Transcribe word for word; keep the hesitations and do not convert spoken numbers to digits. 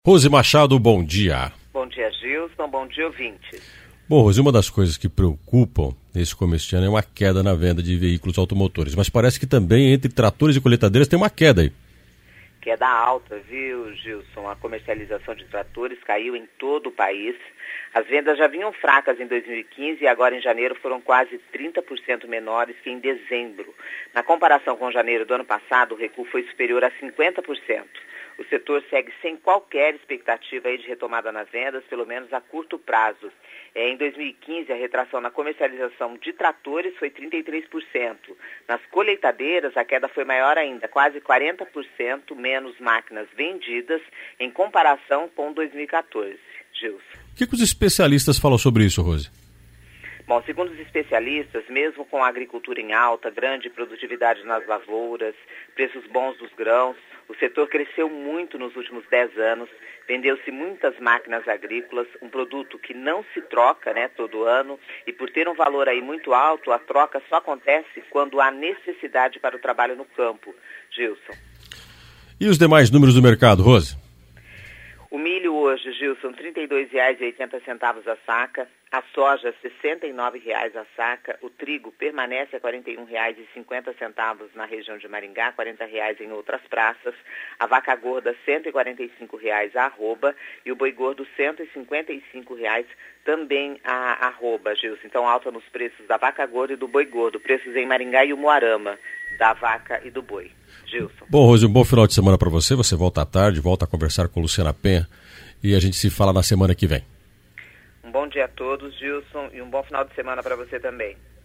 Rose Machado, bom dia. Bom dia, Gilson. Bom dia, ouvintes. Bom, Rose, uma das coisas que preocupam nesse começo de ano é uma queda na venda de veículos automotores, mas parece que também entre tratores e colheitadeiras tem uma queda aí. Queda alta, viu, Gilson? A comercialização de tratores caiu em todo o país. As vendas já vinham fracas em dois mil e quinze e agora em janeiro foram quase trinta por cento menores que em dezembro. Na comparação com janeiro do ano passado, o recuo foi superior a cinquenta por cento. O setor segue sem qualquer expectativa aí de retomada nas vendas, pelo menos a curto prazo. É, em dois mil e quinze, a retração na comercialização de tratores foi trinta e três por cento. Nas colheitadeiras, a queda foi maior ainda, quase quarenta por cento menos máquinas vendidas em comparação com dois mil e quatorze. Gilson. O que, que os especialistas falam sobre isso, Rose? Bom, segundo os especialistas, mesmo com a agricultura em alta, grande produtividade nas lavouras, preços bons dos grãos, o setor cresceu muito nos últimos dez anos, vendeu-se muitas máquinas agrícolas, um produto que não se troca, né, todo ano, e por ter um valor aí muito alto, a troca só acontece quando há necessidade para o trabalho no campo. Gilson. E os demais números do mercado, Rose? O milho hoje, Gilson, trinta e dois reais e oitenta centavos a saca. A soja, sessenta e nove reais a saca. O trigo permanece a quarenta e um reais e cinquenta centavos na região de Maringá, quarenta reais em outras praças. A vaca gorda, cento e quarenta e cinco reais a arroba. E o boi gordo, cento e cinquenta e cinco reais também a arroba, Gilson. Então, alta nos preços da vaca gorda e do boi gordo. Preços em Maringá e Umuarama, da vaca e do boi. Gilson. Bom, Rose, um bom final de semana para você. Você volta à tarde, volta a conversar com Luciana Penha e a gente se fala na semana que vem. Um bom dia a todos, Gilson, e um bom final de semana para você também.